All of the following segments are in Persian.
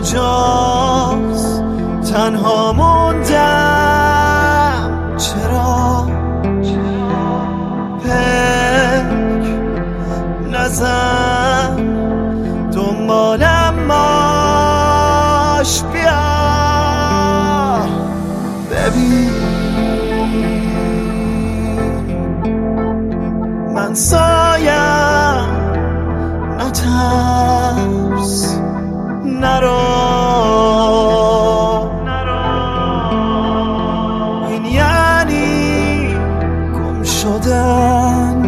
کجاست تنها موندم چرا پک نزن دنبالم ماش بیا ببین من سایم نترس نرو این یعنی گم شدن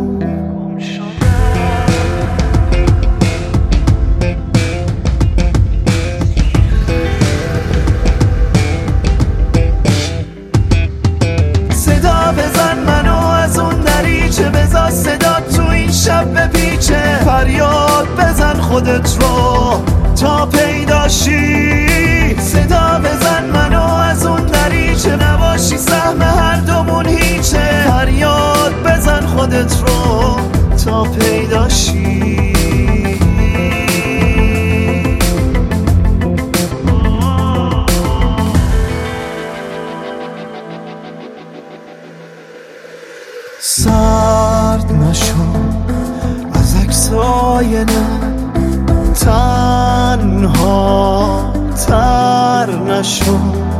صدا بزن منو از اون دریچه بذار صدا تو این شب بپیچه فریاد بزن خودت رو تا پیداشی صدا بزن منو از اون دریچه نباشی سهم هر دومون هیچه فریاد بزن خودت رو تا پیداشی سرد نشو از عکسای نه تنها تر نشو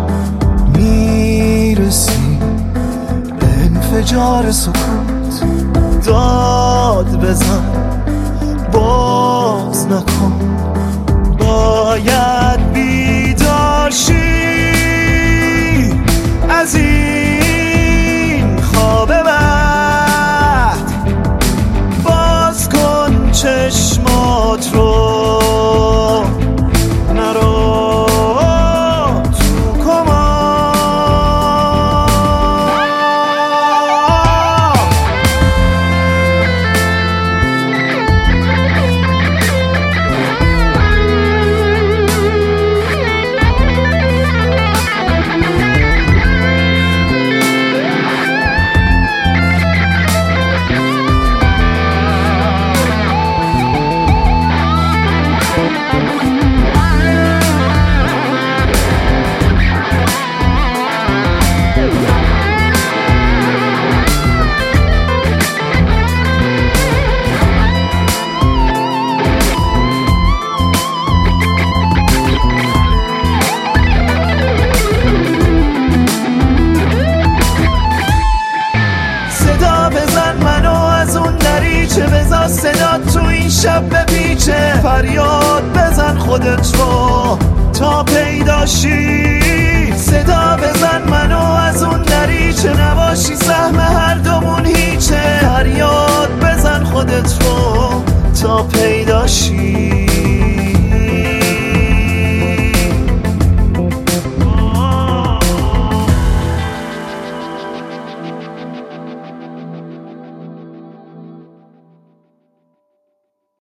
میرسی به انفجار سکوت داد بزن باز نکن باید بیدار شی از این خواب بد باز کن چشمات رو بذار صدا تو این شب بپیچه فریاد بزن خودت رو تا پیداشی صدا بزن منو از اون دریچه نباشی سهم هر دومون هیچه فریاد بزن خودت رو تا پیداشی